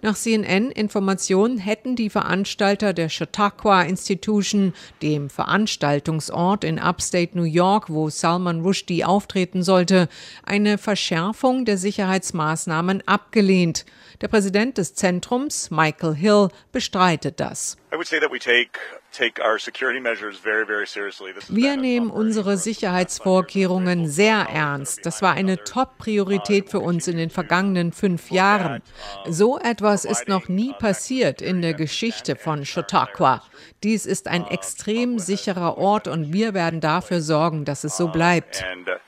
Nach CNN-Informationen hätten die Veranstalter der Chautauqua Institution, dem Veranstaltungsort in Upstate New York, wo Salman Rushdie auftreten sollte, eine Verschärfung der Sicherheitsmaßnahmen abgelehnt. Der Präsident des Zentrums, Michael Hill, bestreitet das. Wir nehmen unsere Sicherheitsvorkehrungen sehr ernst. Das war eine Top-Priorität für uns in den vergangenen 5 Jahren. So etwas ist noch nie passiert in der Geschichte von Chautauqua. Dies ist ein extrem sicherer Ort und wir werden dafür sorgen, dass es so bleibt.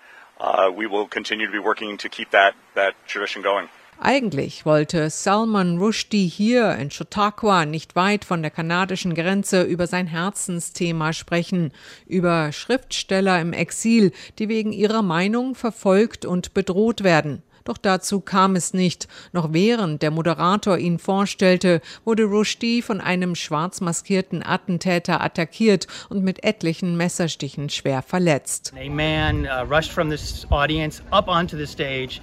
Eigentlich wollte Salman Rushdie hier in Chautauqua, nicht weit von der kanadischen Grenze, über sein Herzensthema sprechen, über Schriftsteller im Exil, die wegen ihrer Meinung verfolgt und bedroht werden. Doch dazu kam es nicht. Noch während der Moderator ihn vorstellte, wurde Rushdie von einem schwarz maskierten Attentäter attackiert und mit etlichen Messerstichen schwer verletzt. A man rushed from this audience up onto the stage.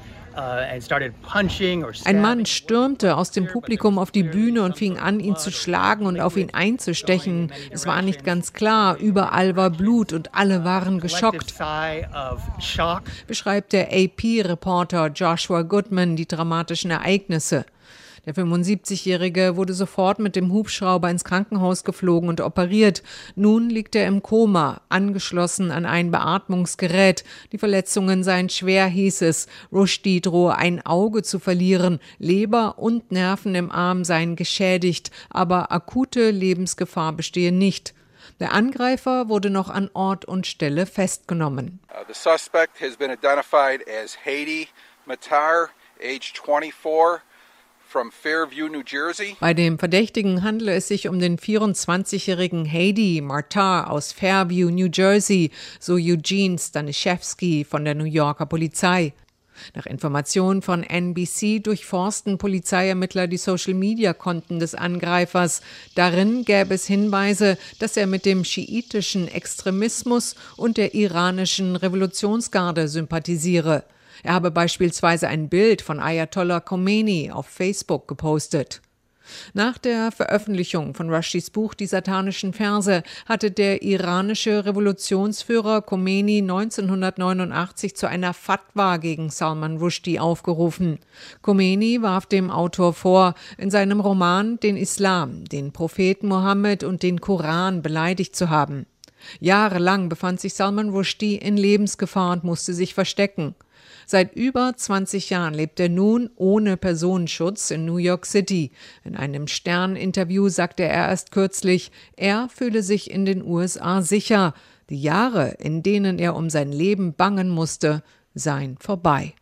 Ein Mann stürmte aus dem Publikum auf die Bühne und fing an, ihn zu schlagen und auf ihn einzustechen. Es war nicht ganz klar, überall war Blut und alle waren geschockt, beschreibt der AP-Reporter Joshua Goodman die dramatischen Ereignisse. Der 75-Jährige wurde sofort mit dem Hubschrauber ins Krankenhaus geflogen und operiert. Nun liegt er im Koma, angeschlossen an ein Beatmungsgerät. Die Verletzungen seien schwer, hieß es. Rushdie drohe ein Auge zu verlieren. Leber und Nerven im Arm seien geschädigt, aber akute Lebensgefahr bestehe nicht. Der Angreifer wurde noch an Ort und Stelle festgenommen. The suspect has been identified as Hadi Matar, age 24. Bei dem Verdächtigen handele es sich um den 24-jährigen Hadi Matar aus Fairview, New Jersey, so Eugene Staniszewski von der New Yorker Polizei. Nach Informationen von NBC durchforsten Polizeiermittler die Social-Media-Konten des Angreifers. Darin gäbe es Hinweise, dass er mit dem schiitischen Extremismus und der iranischen Revolutionsgarde sympathisiere. Er habe beispielsweise ein Bild von Ayatollah Khomeini auf Facebook gepostet. Nach der Veröffentlichung von Rushdies Buch Die satanischen Verse hatte der iranische Revolutionsführer Khomeini 1989 zu einer Fatwa gegen Salman Rushdie aufgerufen. Khomeini warf dem Autor vor, in seinem Roman den Islam, den Propheten Mohammed und den Koran beleidigt zu haben. Jahrelang befand sich Salman Rushdie in Lebensgefahr und musste sich verstecken. Seit über 20 Jahren lebt er nun ohne Personenschutz in New York City. In einem Stern-Interview sagte er erst kürzlich, er fühle sich in den USA sicher. Die Jahre, in denen er um sein Leben bangen musste, seien vorbei.